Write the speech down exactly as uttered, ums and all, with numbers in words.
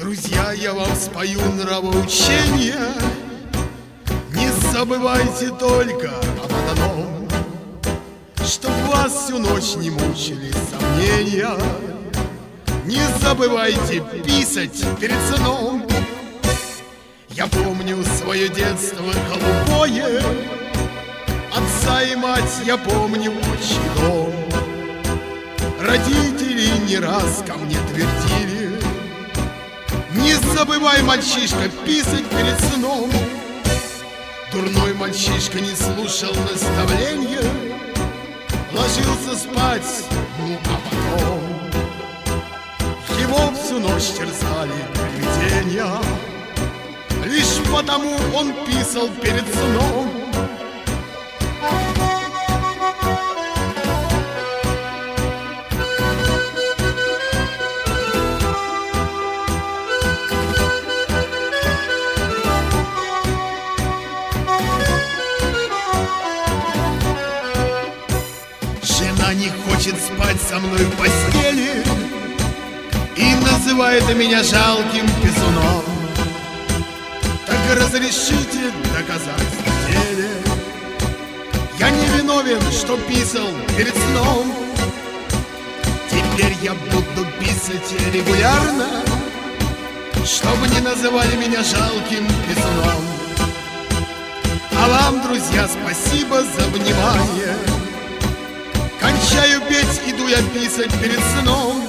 Друзья, я вам спою нравоучения. Не забывайте только об одном, чтоб вас всю ночь не мучили сомнения. Не забывайте писать перед сном. Я помню свое детство голубое, отца и мать я помню отчий дом. Родители не раз ко мне твердили: не забывай, мальчишка, писать перед сном. Дурной мальчишка не слушал наставления, ложился спать, ну а потом его всю ночь терзали привидения. Лишь потому он писал перед сном. Жена не хочет спать со мной в постели и называет меня жалким писуном. Так разрешите доказать в деле: я не виновен, что писал перед сном. Теперь я буду писать регулярно, чтобы не называли меня жалким писуном. А вам, друзья, спасибо за внимание. Кончаю петь, иду я писать перед сном.